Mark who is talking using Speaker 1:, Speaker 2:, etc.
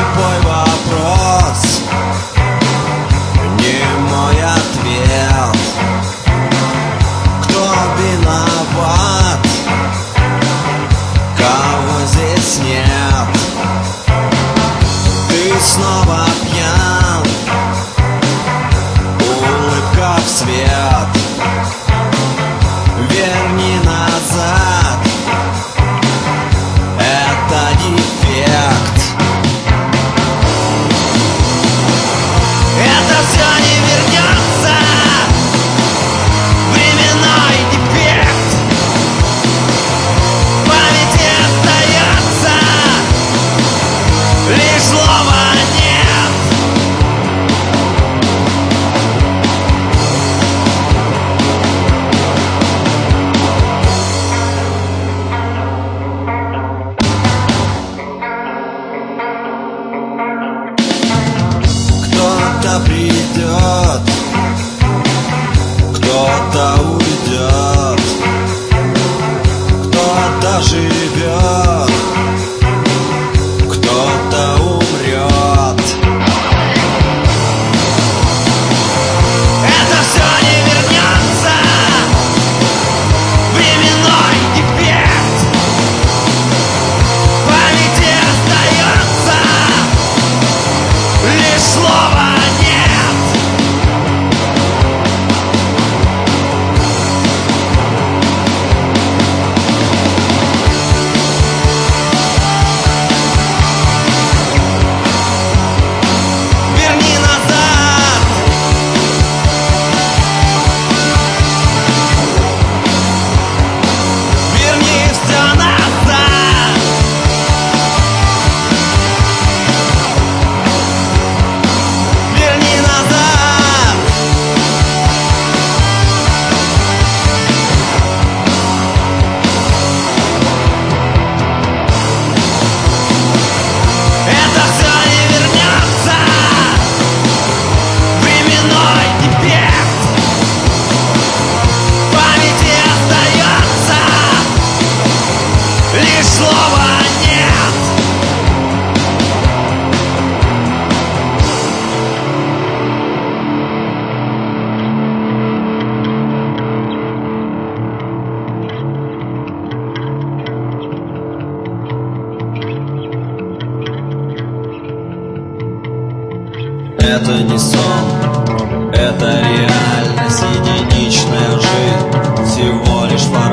Speaker 1: Тупой вопрос, не мой ответ. Кто виноват? Кого здесь нет? Ты снова пьян, улыбка в свет. Верни назад, это дефект. Это все не вернется, временной дефект. В памяти остается лишь слова «нет». Кто-то придет, кто-то уйдет, кто-то живет, кто-то умрет. Это все не вернется, временной дефект. В памяти остается лишь слово «нет». Верни назад, верни все назад. Верни назад. Это все не вернется, временной дефект. В памяти остается лишь слово «нет». Это не сон, это реальность, единичная жизнь, всего лишь